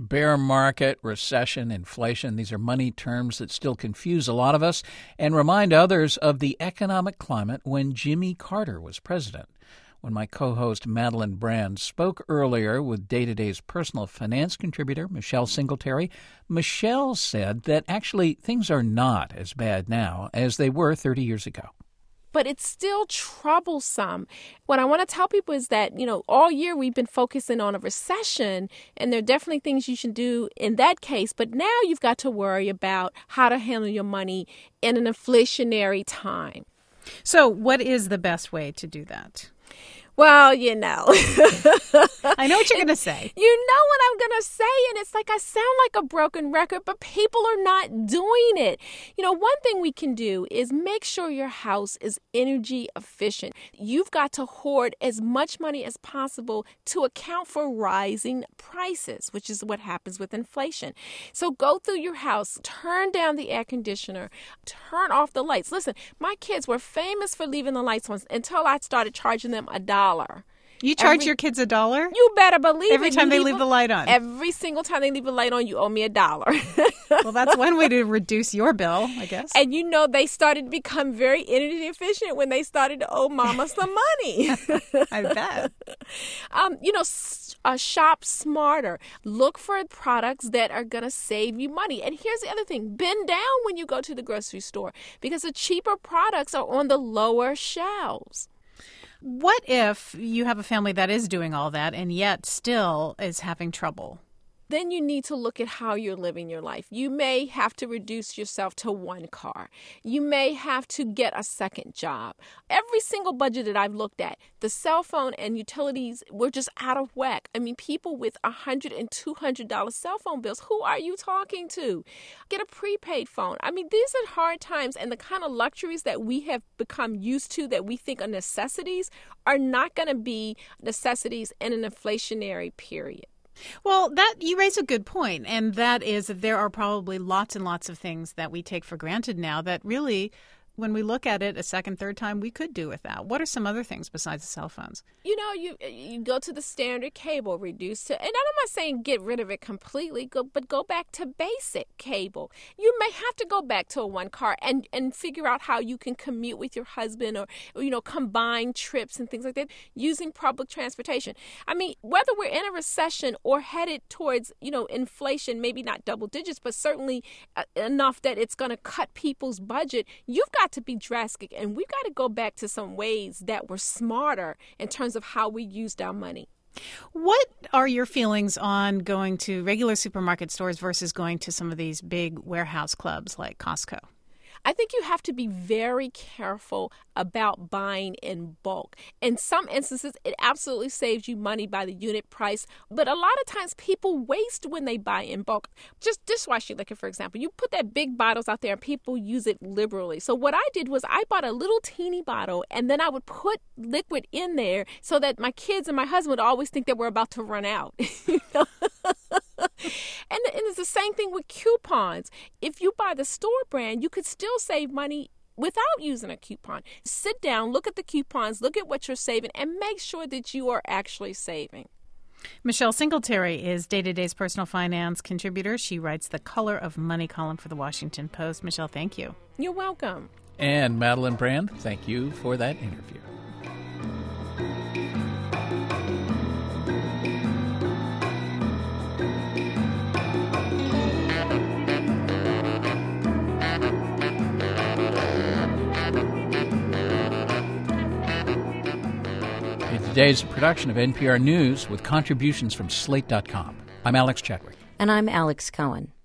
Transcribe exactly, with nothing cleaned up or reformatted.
Bear market, recession, inflation, these are money terms that still confuse a lot of us and remind others of the economic climate when Jimmy Carter was president. When my co-host Madeline Brand spoke earlier with Day to Day's personal finance contributor, Michelle Singletary, Michelle said that actually things are not as bad now as they were thirty years ago. But it's still troublesome. What I want to tell people is that, you know, all year we've been focusing on a recession, and there are definitely things you should do in that case. But now you've got to worry about how to handle your money in an inflationary time. So what is the best way to do that? Well, you know. I know what you're going to say. You know what I'm going to say, and it's like I sound like a broken record, but people are not doing it. You know, one thing we can do is make sure your house is energy efficient. You've got to hoard as much money as possible to account for rising prices, which is what happens with inflation. So go through your house, turn down the air conditioner, turn off the lights. Listen, my kids were famous for leaving the lights on until I started charging them a dollar. You charge every, your kids a dollar? You better believe every it. Every time you they leave leave a, the light on? Every single time they leave the light on, you owe me a dollar. Well, that's one way to reduce your bill, I guess. And you know, they started to become very energy efficient when they started to owe mama some money. I bet. Um, you know, uh, shop smarter. Look for products that are going to save you money. And here's the other thing. Bend down when you go to the grocery store because the cheaper products are on the lower shelves. What if you have a family that is doing all that and yet still is having trouble? Then you need to look at how you're living your life. You may have to reduce yourself to one car. You may have to get a second job. Every single budget that I've looked at, the cell phone and utilities were just out of whack. I mean, people with one hundred dollars and two hundred dollars cell phone bills, who are you talking to? Get a prepaid phone. I mean, these are hard times, and the kind of luxuries that we have become used to that we think are necessities are not going to be necessities in an inflationary period. Well, that you raise a good point, and that is that there are probably lots and lots of things that we take for granted now that really, when we look at it a second, third time, we could do without. What are some other things besides the cell phones? You know, you you go to the standard cable, reduce to, and I'm not saying get rid of it completely, go, but go back to basic cable. You may have to go back to a one car and, and figure out how you can commute with your husband or, or, you know, combine trips and things like that using public transportation. I mean, whether we're in a recession or headed towards, you know, inflation, maybe not double digits, but certainly uh, enough that it's going to cut people's budget, you've got to be drastic, and we've got to go back to some ways that were smarter in terms of how we used our money. What are your feelings on going to regular supermarket stores versus going to some of these big warehouse clubs like Costco? I think you have to be very careful about buying in bulk. In some instances, it absolutely saves you money by the unit price, but a lot of times people waste when they buy in bulk. Just dishwashing liquor, for example. You put that big bottles out there and people use it liberally. So what I did was I bought a little teeny bottle and then I would put liquid in there so that my kids and my husband would always think that we're about to run out. You know? And, and it's the same thing with coupons. If you buy the store brand, you could still save money without using a coupon. Sit down, look at the coupons, look at what you're saving, and make sure that you are actually saving. Michelle Singletary is Day to Day's personal finance contributor. She writes the Color of Money column for the Washington Post. Michelle, thank you. You're welcome. And Madeline Brand, thank you for that interview. Today's a production of N P R News with contributions from Slate dot com. I'm Alex Chadwick. And I'm Alex Cohen.